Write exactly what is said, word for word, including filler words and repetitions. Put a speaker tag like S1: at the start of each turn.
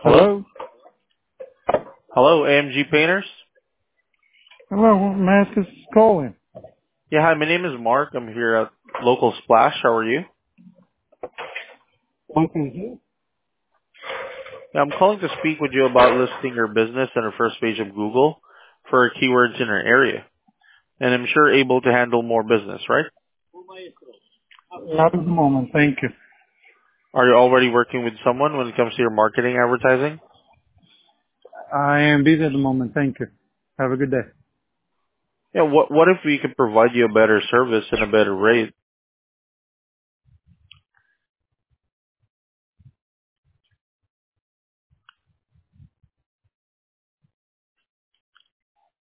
S1: Hello?
S2: Hello?
S1: Hello, A M G Painters?
S2: Hello, Mask is calling.
S1: Yeah, hi, my name is Mark. I'm here at Local Splash. How are you?
S2: Okay.
S1: Yeah, I'm calling to speak with you about listing your business on the first page of Google for keywords in our area. And I'm sure able to handle more business, right?
S2: Not at the moment, thank you.
S1: Are you already working with someone when it comes to your marketing advertising?
S2: I am busy at the moment, thank you. Have a good day.
S1: Yeah, what what if we could provide you a better service and a better rate